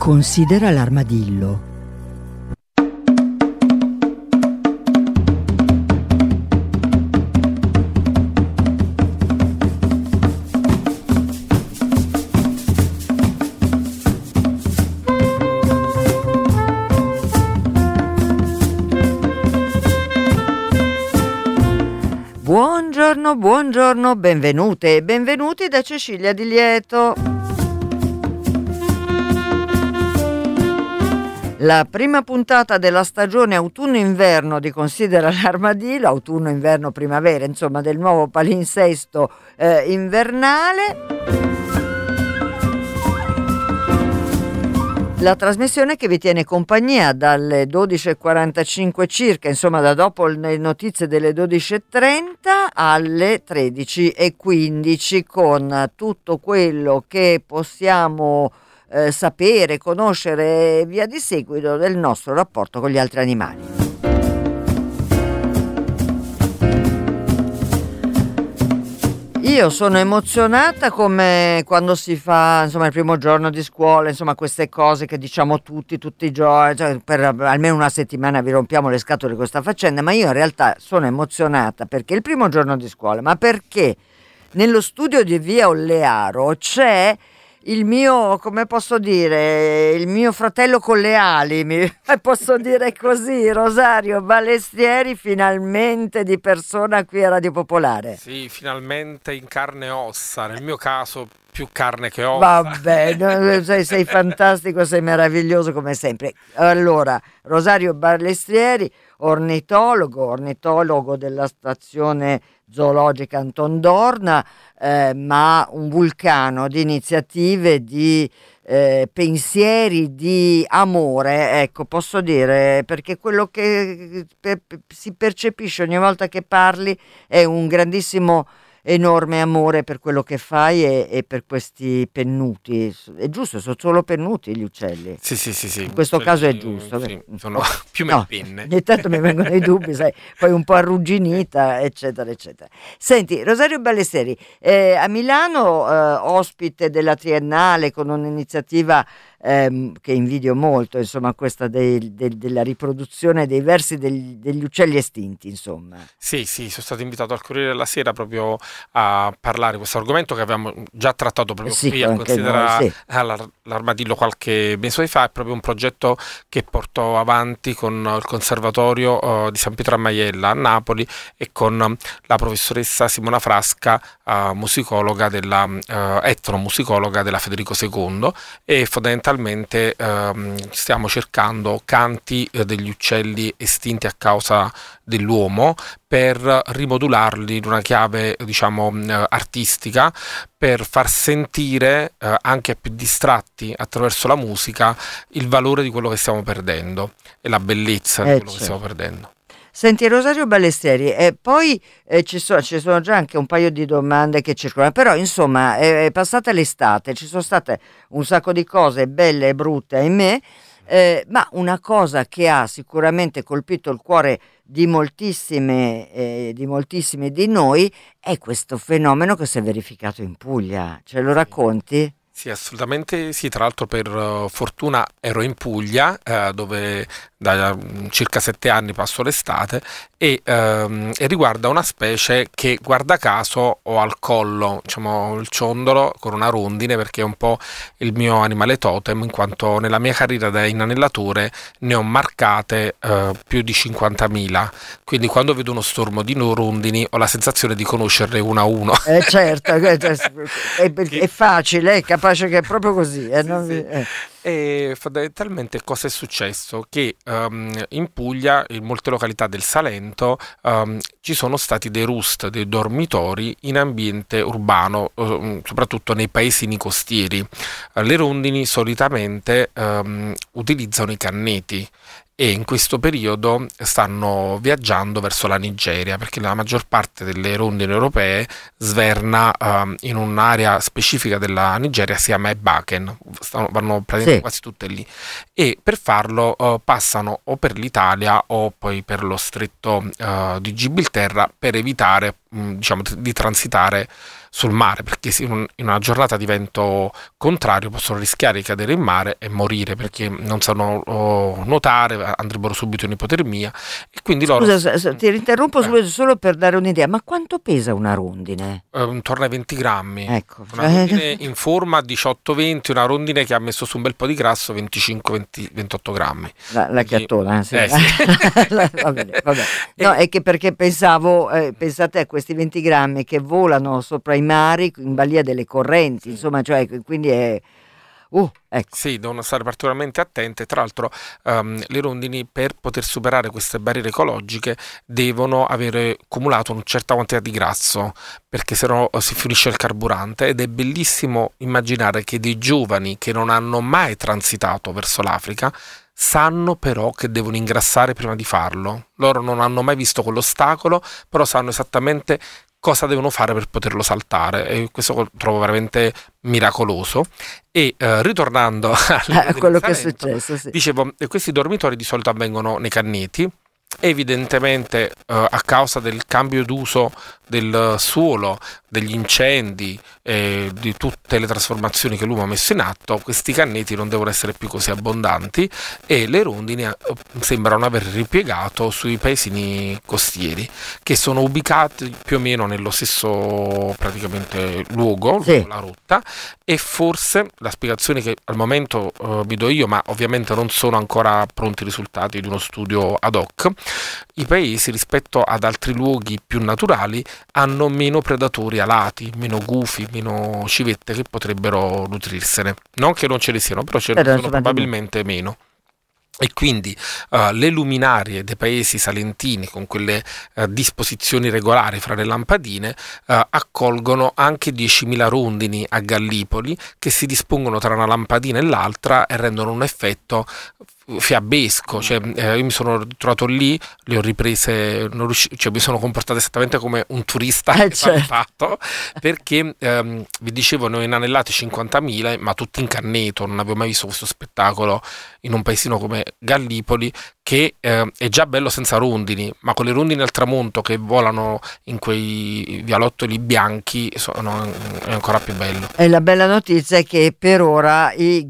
Considera l'armadillo. Buongiorno, benvenute e benvenuti da Cecilia Di Lieto. La prima puntata della stagione autunno-inverno di Considera l'armadillo, autunno-inverno-primavera, insomma del nuovo palinsesto invernale. La trasmissione che vi tiene compagnia dalle 12.45 circa, insomma da dopo le notizie delle 12.30 alle 13.15, con tutto quello che possiamo sapere, conoscere e via di seguito del nostro rapporto con gli altri animali. Io sono emozionata come quando si fa, insomma, il primo giorno di scuola, insomma, queste cose che diciamo tutti i giorni, cioè per almeno una settimana vi rompiamo le scatole di questa faccenda, ma io in realtà sono emozionata perché il primo giorno di scuola, ma perché nello studio di Via Ollearo c'è il mio, come posso dire, il mio fratello con le ali, posso dire così, Rosario Balestrieri, finalmente di persona qui a Radio Popolare. Sì, finalmente in carne e ossa, nel mio caso più carne che ossa. Vabbè, sei fantastico, sei meraviglioso come sempre. Allora, Rosario Balestrieri, ornitologo della stazione zoologica Anton Dorna, ma un vulcano di iniziative, di pensieri, di amore, ecco, posso dire, perché quello che si percepisce ogni volta che parli è un grandissimo, enorme amore per quello che fai e per questi pennuti. È giusto, sono solo pennuti gli uccelli. Sì. In questo caso è giusto. Sì, sono piume penne. Ogni tanto mi vengono i dubbi, sai, poi un po' arrugginita, eccetera. Senti, Rosario Balestrieri, a Milano, ospite della Triennale con un'iniziativa che invidio molto, insomma, questa della riproduzione dei versi degli uccelli estinti, insomma. Sì, sono stato invitato al Corriere della Sera proprio a parlare di questo argomento che abbiamo già trattato proprio qui a Considerare l'armadillo qualche mese fa. È proprio un progetto che porto avanti con il Conservatorio di San Pietro a Maiella a Napoli e con la professoressa Simona Frasca, musicologa etnomusicologa della Federico II, e fondamentalmente stiamo cercando canti degli uccelli estinti a causa dell'uomo per rimodularli in una chiave, diciamo, artistica, per far sentire anche a più distratti attraverso la musica il valore di quello che stiamo perdendo e la bellezza di quello che stiamo perdendo. Senti, Rosario Balestrieri, poi ci sono già anche un paio di domande che circolano, però insomma è passata l'estate, ci sono state un sacco di cose belle e brutte, ahimè, ma una cosa che ha sicuramente colpito il cuore di moltissime di noi è questo fenomeno che si è verificato in Puglia. Ce lo racconti? Sì, assolutamente sì. Tra l'altro, per fortuna ero in Puglia, dove da circa 7 anni passo l'estate, e riguarda una specie che, guarda caso, ho al collo, diciamo, il ciondolo con una rondine, perché è un po' il mio animale totem, in quanto nella mia carriera da inanellatore ne ho marcate più di 50.000. Quindi quando vedo uno stormo di rondini ho la sensazione di conoscerle uno a uno. Certo, è facile, è capace che è proprio così. E fondamentalmente cosa è successo? Che in Puglia, in molte località del Salento, ci sono stati dei roost, dei dormitori in ambiente urbano, soprattutto nei paesini costieri. Le rondini solitamente utilizzano i canneti e in questo periodo stanno viaggiando verso la Nigeria, perché la maggior parte delle rondini europee sverna in un'area specifica della Nigeria, si chiama Ebaken, vanno praticamente quasi tutte lì, e per farlo passano o per l'Italia o poi per lo stretto di Gibilterra, per evitare diciamo di transitare sul mare, perché in una giornata di vento contrario possono rischiare di cadere in mare e morire perché non sanno nuotare, andrebbero subito in ipotermia, e quindi Scusa, ti interrompo solo per dare un'idea, ma quanto pesa una rondine? Intorno ai 20 grammi. Ecco. Una rondine in forma 18-20, una rondine che ha messo su un bel po' di grasso 25-28 grammi. La chiattona, sì. Sì. Va bene. No, è che perché pensate a questi 20 grammi che volano sopra i mari in balia delle correnti, insomma, cioè, quindi è... ecco. Sì, devono stare particolarmente attente. Tra l'altro le rondini, per poter superare queste barriere ecologiche, devono avere accumulato una certa quantità di grasso, perché sennò si finisce il carburante, ed è bellissimo immaginare che dei giovani che non hanno mai transitato verso l'Africa sanno però che devono ingrassare prima di farlo. Loro non hanno mai visto quell'ostacolo, però sanno esattamente cosa devono fare per poterlo saltare, e questo lo trovo veramente miracoloso. E ritornando a quello che è successo, sì. Dicevo, questi dormitori di solito avvengono nei canneti. Evidentemente a causa del cambio d'uso del suolo, degli incendi, di tutte le trasformazioni che l'uomo ha messo in atto, questi canneti non devono essere più così abbondanti, e le rondini sembrano aver ripiegato sui paesini costieri, che sono ubicati più o meno nello stesso praticamente luogo, sì, la rotta. E forse la spiegazione che al momento vi do io, ma ovviamente non sono ancora pronti i risultati di uno studio ad hoc, i paesi rispetto ad altri luoghi più naturali hanno meno predatori alati, meno gufi, meno civette che potrebbero nutrirsene. Non che non ce ne siano, però ce ne sono probabilmente meno. E quindi le luminarie dei paesi salentini, con quelle disposizioni regolari fra le lampadine, accolgono anche 10.000 rondini a Gallipoli, che si dispongono tra una lampadina e l'altra e rendono un effetto fiabesco. Cioè, io mi sono trovato lì, le ho riprese, cioè mi sono comportato esattamente come un turista fatto, perché vi dicevo, ne ho inanellati 50.000, ma tutti in canneto. Non avevo mai visto questo spettacolo in un paesino come Gallipoli, che è già bello senza rondini, ma con le rondini al tramonto che volano in quei vialottoli bianchi è ancora più bello. E la bella notizia è che per ora i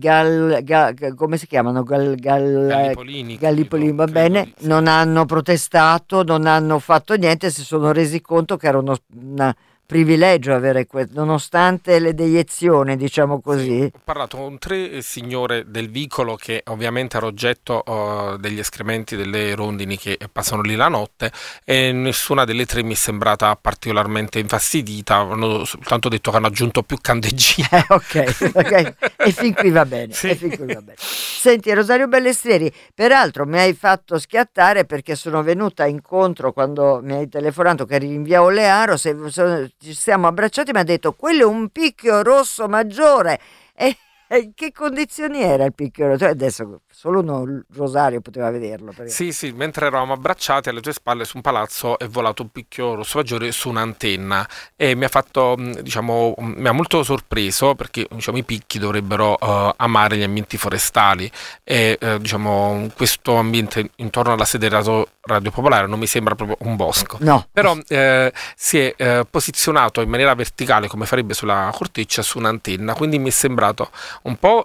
come si chiamano? Gallipolini, va bene, sì, non hanno protestato, non hanno fatto niente, si sono resi conto che era un privilegio avere questo, nonostante le deiezioni, diciamo così. Sì, ho parlato con 3 signore del vicolo, che ovviamente era oggetto degli escrementi delle rondini che passano lì la notte, e nessuna delle 3 mi è sembrata particolarmente infastidita. Hanno soltanto detto che hanno aggiunto più candeggine. Ok, e fin qui va bene. Sì. E fin qui va bene. Senti, Rosario Bellestrieri, peraltro mi hai fatto schiattare perché sono venuta incontro quando mi hai telefonato che eri in via Olearo, ci siamo abbracciati, mi ha detto quello è un picchio rosso maggiore. E in che condizioni era il picchio rosso? Adesso solo uno Rosario poteva vederlo. Sì, mentre eravamo abbracciati, alle tue spalle su un palazzo è volato un picchio rosso maggiore su un'antenna, e mi ha fatto, mi ha molto sorpreso, perché i picchi dovrebbero amare gli ambienti forestali, e questo ambiente intorno alla sede Radio Popolare non mi sembra proprio un bosco. No. Però si è posizionato in maniera verticale, come farebbe sulla corteccia, su un'antenna, quindi mi è sembrato un po'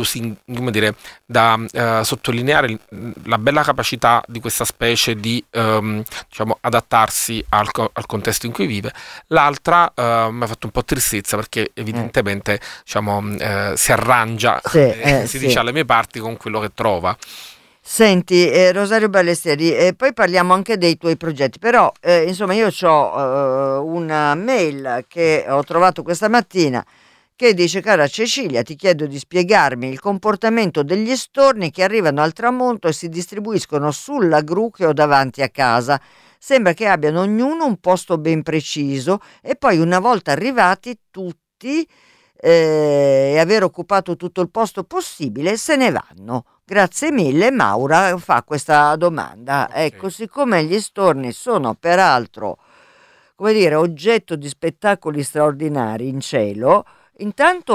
da sottolineare la bella capacità di questa specie di adattarsi al contesto in cui vive. L'altra mi ha fatto un po' tristezza, perché evidentemente si arrangia, si dice alle mie parti, con quello che trova. Senti, Rosario Ballestieri, poi parliamo anche dei tuoi progetti, però io ho una mail che ho trovato questa mattina che dice: cara Cecilia, ti chiedo di spiegarmi il comportamento degli storni che arrivano al tramonto e si distribuiscono sulla gru che ho davanti a casa. Sembra che abbiano ognuno un posto ben preciso, e poi una volta arrivati tutti e aver occupato tutto il posto possibile se ne vanno. Grazie mille. Maura fa questa domanda. Okay. Ecco, siccome gli storni sono peraltro, oggetto di spettacoli straordinari in cielo, intanto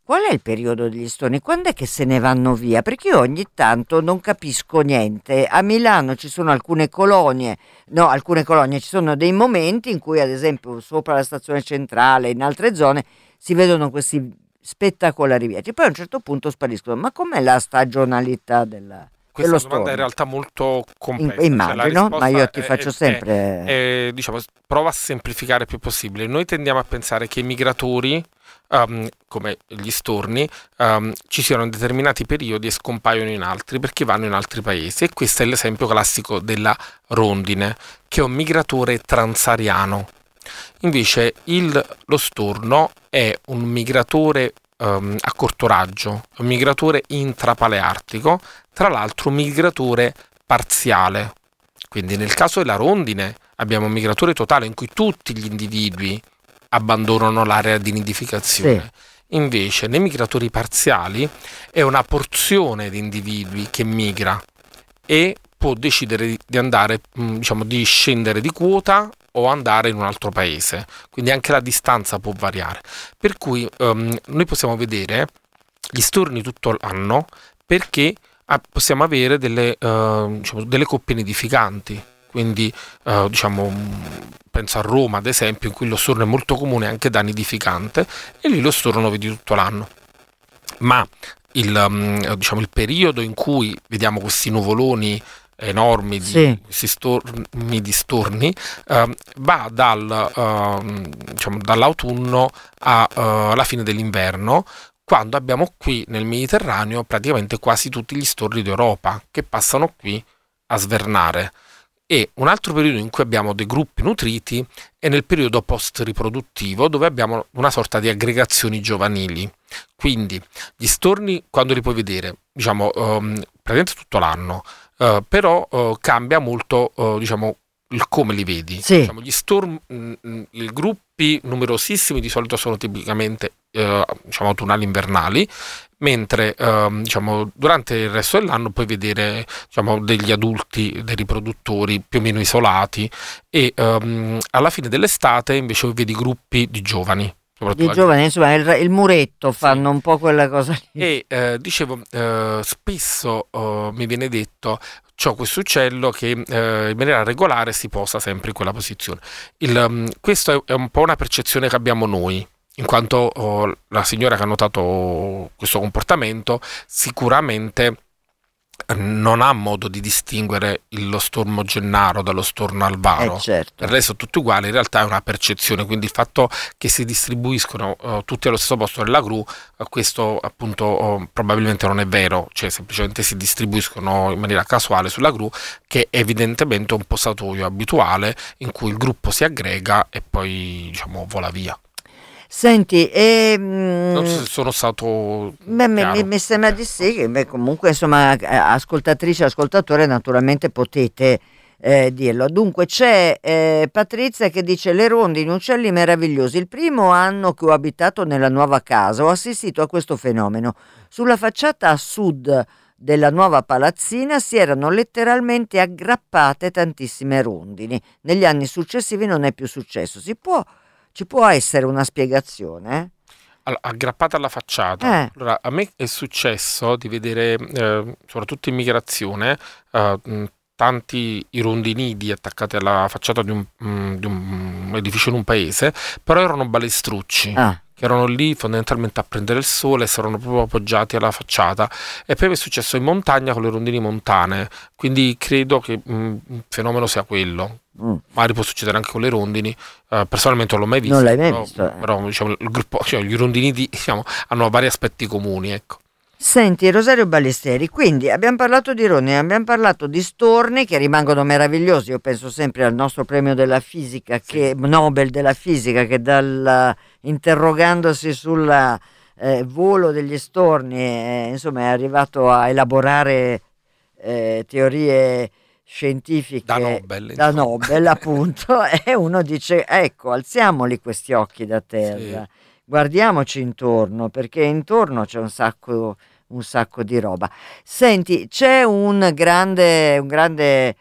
Qual è il periodo degli storni? Quando è che se ne vanno via? Perché io ogni tanto non capisco niente. A Milano ci sono alcune colonie, ci sono dei momenti in cui, ad esempio, sopra la stazione centrale, in altre zone, si vedono questi spettacolari viaggi. Poi a un certo punto spariscono. Ma com'è la stagionalità dello Questa storno? domanda è in realtà molto complessa. Immagino, ma io ti faccio sempre... diciamo, prova a semplificare il più possibile. Noi tendiamo a pensare che i migratori, come gli storni, ci siano in determinati periodi e scompaiono in altri perché vanno in altri paesi. E questo è l'esempio classico della rondine, che è un migratore transariano. Invece lo storno è un migratore a corto raggio, un migratore intrapaleartico, tra l'altro un migratore parziale. Quindi nel caso della rondine abbiamo un migratore totale in cui tutti gli individui abbandonano l'area di nidificazione. Sì. Invece nei migratori parziali è una porzione di individui che migra e può decidere di andare, di scendere di quota o andare in un altro paese, quindi anche la distanza può variare, per cui noi possiamo vedere gli storni tutto l'anno perché possiamo avere delle coppie nidificanti, quindi penso a Roma ad esempio, in cui lo storno è molto comune anche da nidificante e lì lo storno lo vedi tutto l'anno, ma il periodo in cui vediamo questi nuvoloni enormi di questi storni va dall'autunno alla fine dell'inverno, quando abbiamo qui nel Mediterraneo praticamente quasi tutti gli storni d'Europa che passano qui a svernare. E un altro periodo in cui abbiamo dei gruppi nutriti è nel periodo post-riproduttivo, dove abbiamo una sorta di aggregazioni giovanili. Quindi gli storni, quando li puoi vedere, praticamente tutto l'anno, però cambia molto il come li vedi. Sì. Gli storni, i gruppi numerosissimi di solito sono tipicamente autunnali invernali, mentre durante il resto dell'anno puoi vedere degli adulti, dei riproduttori più o meno isolati, e alla fine dell'estate invece vedi gruppi di giovani. Di giovani, insomma, il muretto fanno un po' quella cosa lì. E spesso mi viene detto: c'ho questo uccello che in maniera regolare si posa sempre in quella posizione. Questo è un po' una percezione che abbiamo noi, in quanto la signora che ha notato questo comportamento sicuramente non ha modo di distinguere lo stormo gennaro dallo storno alvaro. Certo. Per lei sono tutti uguali, in realtà è una percezione, quindi il fatto che si distribuiscono tutti allo stesso posto nella gru, questo appunto probabilmente non è vero, cioè semplicemente si distribuiscono in maniera casuale sulla gru, che è evidentemente un posatoio abituale in cui il gruppo si aggrega e poi vola via. Senti, non so se sono stato mi sembra di sì, che comunque insomma ascoltatrice e ascoltatore naturalmente potete dirlo. Dunque c'è Patrizia che dice: le rondini, uccelli meravigliosi, il primo anno che ho abitato nella nuova casa ho assistito a questo fenomeno. Sulla facciata a sud della nuova palazzina si erano letteralmente aggrappate tantissime rondini. Negli anni successivi non è più successo. Ci può essere una spiegazione? Aggrappata alla facciata. Allora, a me è successo di vedere, soprattutto in migrazione, tanti rondinidi attaccati alla facciata di un edificio in un paese, però erano balestrucci. Che erano lì fondamentalmente a prendere il sole e si erano proprio appoggiati alla facciata, e poi è successo in montagna con le rondini montane, quindi credo che il fenomeno sia quello. Magari può succedere anche con le rondini, personalmente non l'ho mai visto. Non l'hai mai visto? Però il gruppo, gli rondinidi hanno vari aspetti comuni, ecco. Senti, Rosario Ballesteri, quindi abbiamo parlato di rondini, abbiamo parlato di storni che rimangono meravigliosi. Io penso sempre al nostro premio della fisica, Nobel della fisica, che interrogandosi sul volo degli storni insomma è arrivato a elaborare teorie scientifiche da Nobel appunto, e uno dice: ecco, alziamoli questi occhi da terra, guardiamoci intorno, perché intorno c'è un sacco di roba. Senti, c'è un grande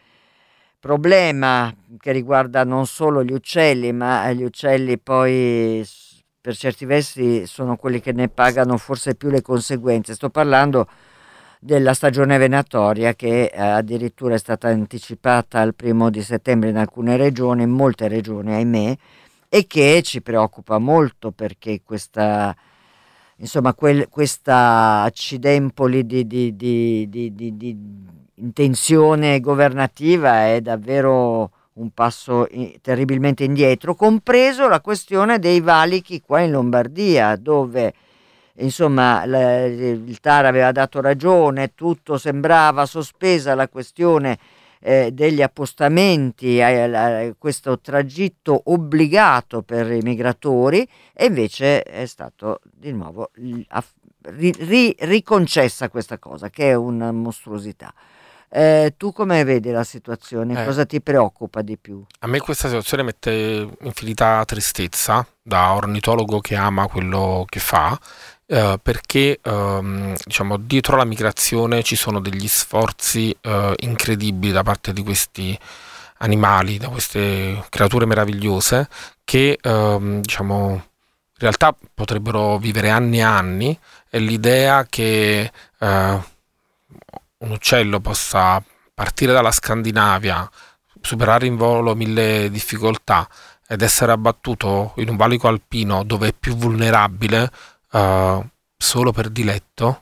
problema che riguarda non solo gli uccelli, ma gli uccelli poi per certi versi sono quelli che ne pagano forse più le conseguenze. Sto parlando della stagione venatoria che addirittura è stata anticipata al 1° settembre in alcune regioni, in molte regioni ahimè, e che ci preoccupa molto perché questa accidempoli di intenzione governativa è davvero un passo terribilmente indietro, compreso la questione dei valichi qua in Lombardia, dove insomma il TAR aveva dato ragione, tutto sembrava sospesa la questione degli appostamenti, questo tragitto obbligato per i migratori, e invece è stato di nuovo riconcessa questa cosa, che è una mostruosità. Tu come vedi la situazione? Cosa ti preoccupa di più? A me questa situazione mette infinita tristezza da ornitologo che ama quello che fa, perché diciamo dietro la migrazione ci sono degli sforzi incredibili da parte di questi animali, da queste creature meravigliose che diciamo in realtà potrebbero vivere anni e anni, e l'idea che un uccello possa partire dalla Scandinavia, superare in volo 1000 difficoltà ed essere abbattuto in un valico alpino dove è più vulnerabile solo per diletto,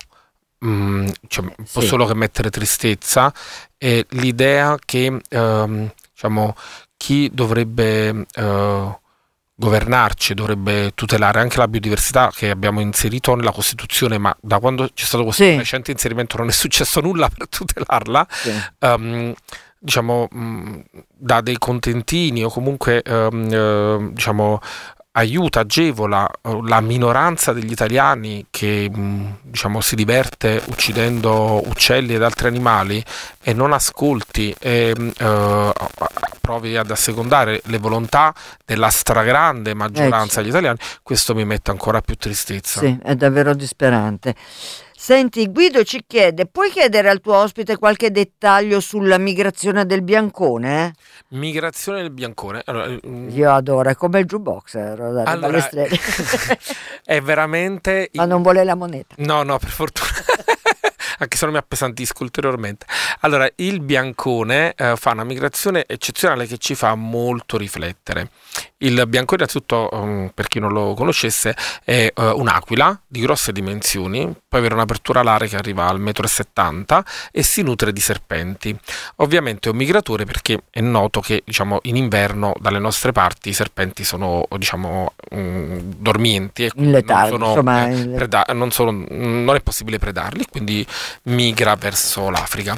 può solo che mettere tristezza. E l'idea che diciamo chi dovrebbe governarci, dovrebbe tutelare anche la biodiversità che abbiamo inserito nella Costituzione, ma da quando c'è stato questo recente inserimento non è successo nulla per tutelarla, diciamo dà dei contentini o comunque diciamo aiuta, agevola la minoranza degli italiani che diciamo si diverte uccidendo uccelli ed altri animali, e non ascolti e provi ad assecondare le volontà della stragrande maggioranza degli italiani. Questo mi mette ancora più tristezza. Sì, è davvero disperante. Senti, Guido ci chiede: puoi chiedere al tuo ospite qualche dettaglio sulla migrazione del biancone? Migrazione del biancone. Allora, io adoro, è come il jukebox. Allora, è veramente... Ma non vuole la moneta. No, per fortuna. Anche se non mi appesantisco ulteriormente. Allora, il biancone fa una migrazione eccezionale che ci fa molto riflettere. Il biancone, innanzitutto, per chi non lo conoscesse, è un'aquila di grosse dimensioni, può avere un'apertura alare che arriva al 1,70 m e si nutre di serpenti. Ovviamente è un migratore perché è noto che, diciamo, in inverno dalle nostre parti i serpenti sono, diciamo, dormienti e in letargo, non è possibile predarli, quindi migra verso l'Africa.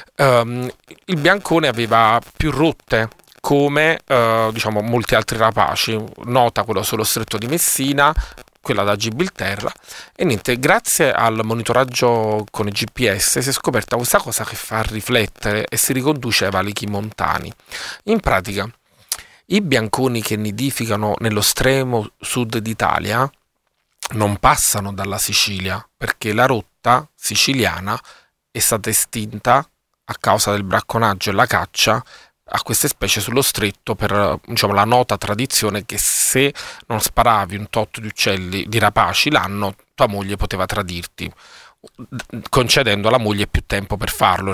Il biancone aveva più rotte come diciamo molti altri rapaci, nota quello sullo stretto di Messina, quella da Gibilterra, e niente, grazie al monitoraggio con i GPS si è scoperta questa cosa che fa riflettere e si riconduce ai valichi montani. In pratica, i bianconi che nidificano nello estremo sud d'Italia non passano dalla Sicilia, perché la rotta siciliana è stata estinta a causa del bracconaggio e la caccia a queste specie sullo stretto, per, diciamo, la nota tradizione che se non sparavi un tot di uccelli, di rapaci l'anno, tua moglie poteva tradirti, concedendo alla moglie più tempo per farlo.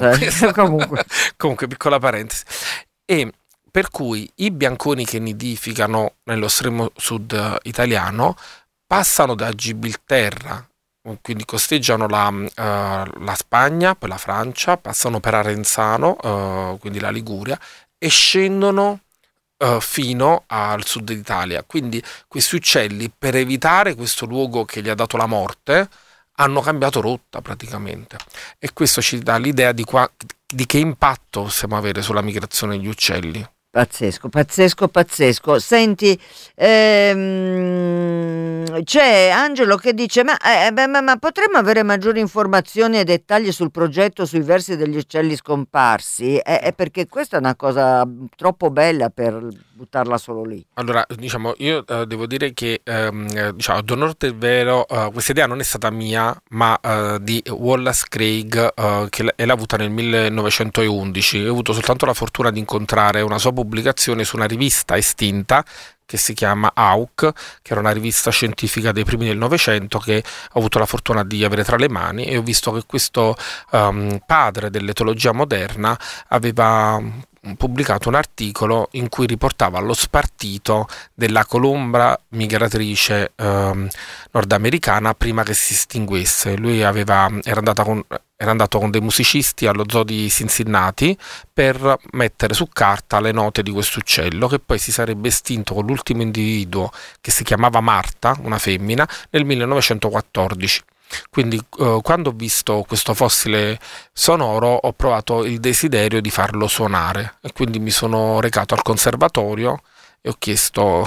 Comunque piccola parentesi. E per cui i bianconi che nidificano nello estremo sud italiano passano da Gibilterra, quindi costeggiano la Spagna, poi la Francia, passano per Arenzano, quindi la Liguria, e scendono fino al sud d'Italia. Quindi questi uccelli, per evitare questo luogo che gli ha dato la morte, hanno cambiato rotta praticamente. E questo ci dà l'idea di che impatto possiamo avere sulla migrazione degli uccelli. Pazzesco. Senti, c'è Angelo che dice: ma potremmo avere maggiori informazioni e dettagli sul progetto sui versi degli uccelli scomparsi? Perché questa è una cosa troppo bella per buttarla solo lì. Allora, diciamo, io devo dire che diciamo, ad onor del vero, questa idea non è stata mia, ma di Wallace Craig, che l'ha avuta nel 1911. Ho avuto soltanto la fortuna di incontrare una sua pubblicazione su una rivista estinta che si chiama Hauck, che era una rivista scientifica dei primi del Novecento che ho avuto la fortuna di avere tra le mani, e ho visto che questo padre dell'etologia moderna aveva pubblicato un articolo in cui riportava lo spartito della colombra migratrice nordamericana prima che si estinguesse. Lui era andato con dei musicisti allo zoo di Cincinnati per mettere su carta le note di questo uccello, che poi si sarebbe estinto con l'ultimo individuo, che si chiamava Marta, una femmina, nel 1914. Quindi quando ho visto questo fossile sonoro ho provato il desiderio di farlo suonare, e quindi mi sono recato al conservatorio e ho chiesto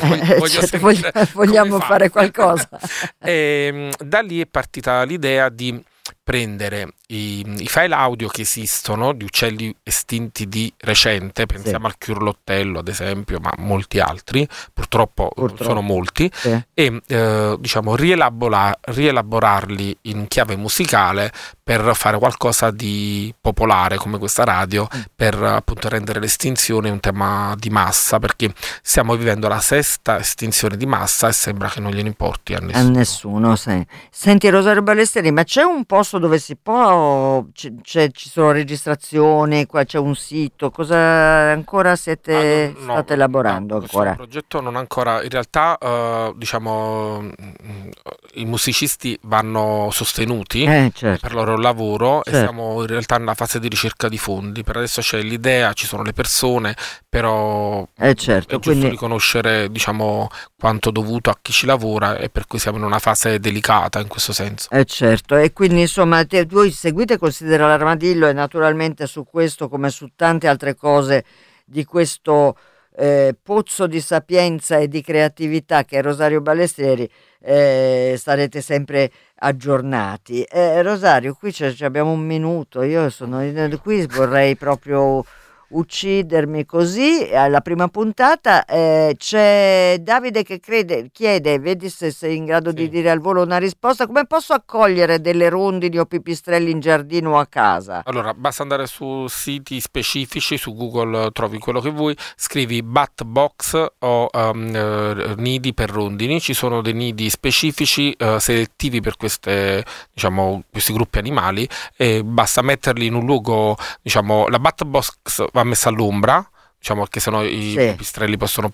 vogliamo fare qualcosa. E da lì è partita l'idea di prendere i file audio che esistono di uccelli estinti di recente, pensiamo al chiurlottello ad esempio, ma molti altri, purtroppo. Sono molti, e diciamo rielaborarli in chiave musicale per fare qualcosa di popolare come questa radio, per appunto rendere l'estinzione un tema di massa, perché stiamo vivendo la 6ª estinzione di massa e sembra che non gliene importi a nessuno. Senti Rosario Ballestieri, ma c'è un posto dove si può, ci sono registrazioni, qua c'è un sito, cosa ancora state elaborando? Ancora? Il progetto non ancora, in realtà diciamo i musicisti vanno sostenuti per il loro lavoro, e siamo in realtà nella fase di ricerca di fondi. Per adesso c'è l'idea, ci sono le persone, però è giusto riconoscere, diciamo, quanto dovuto a chi ci lavora, e per cui siamo in una fase delicata in questo senso. Certo, e quindi insomma voi seguite Considera l'Armadillo, e naturalmente su questo come su tante altre cose di questo pozzo di sapienza e di creatività che è Rosario Ballestieri, sarete sempre aggiornati. Rosario, qui abbiamo un minuto, io sono qui, vorrei proprio uccidermi così. Alla prima puntata c'è Davide che chiede, vedi se sei in grado di dire al volo una risposta: come posso accogliere delle rondini o pipistrelli in giardino o a casa? Allora, basta andare su siti specifici, su Google trovi quello che vuoi, scrivi bat box o nidi per rondini. Ci sono dei nidi specifici selettivi per questi gruppi animali, e basta metterli in un luogo, diciamo, la bat box va messa all'ombra, diciamo, perché sennò i pipistrelli possono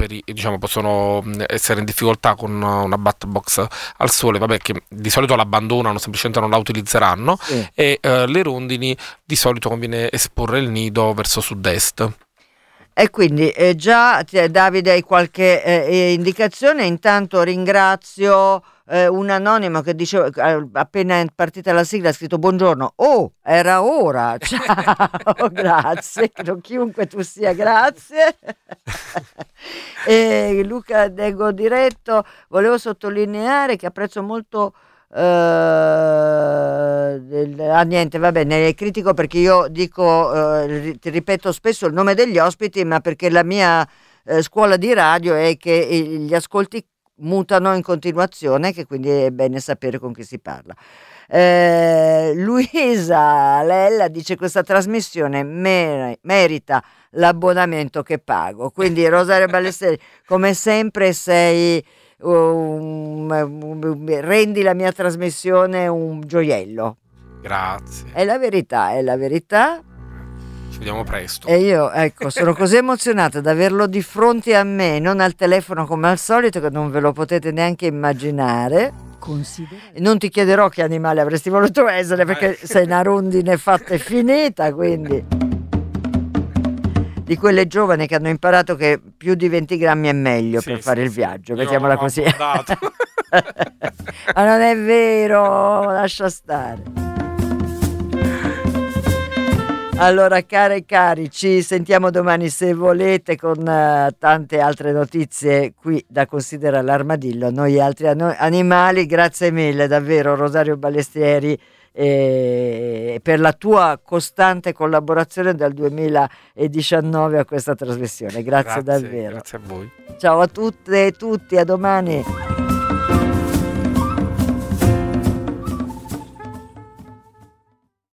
essere in difficoltà con una bat box al sole, vabbè, che di solito l'abbandonano, semplicemente non la utilizzeranno, e le rondini di solito conviene esporre il nido verso sud-est. E quindi già Davide hai qualche indicazione. Intanto ringrazio un anonimo che diceva, appena è partita la sigla, ha scritto: buongiorno, era ora, ciao, grazie, chiunque tu sia, grazie. E Luca Dego Diretto: volevo sottolineare che apprezzo molto niente, va bene, è critico perché io dico, ti ripeto spesso il nome degli ospiti, ma perché la mia scuola di radio è che gli ascolti mutano in continuazione, che quindi è bene sapere con chi si parla. Luisa Lella dice: questa trasmissione merita l'abbonamento che pago. Quindi Rosario Ballestieri, come sempre sei rendi la mia trasmissione un gioiello. Grazie. È la verità. Ci vediamo presto. E io, ecco, sono così emozionata ad averlo di fronte a me, non al telefono come al solito, che non ve lo potete neanche immaginare. Non ti chiederò che animale avresti voluto essere, perché sei una rondine fatta e finita, quindi di quelle giovani che hanno imparato che più di 20 grammi è meglio per fare il viaggio, mettiamola così. Ma non è vero, lascia stare. Allora, care e cari, ci sentiamo domani se volete con tante altre notizie qui da Considera l'Armadillo, noi altri animali. Grazie mille davvero Rosario Ballestieri per la tua costante collaborazione dal 2019 a questa trasmissione. Grazie davvero. Grazie a voi. Ciao a tutte e tutti, a domani.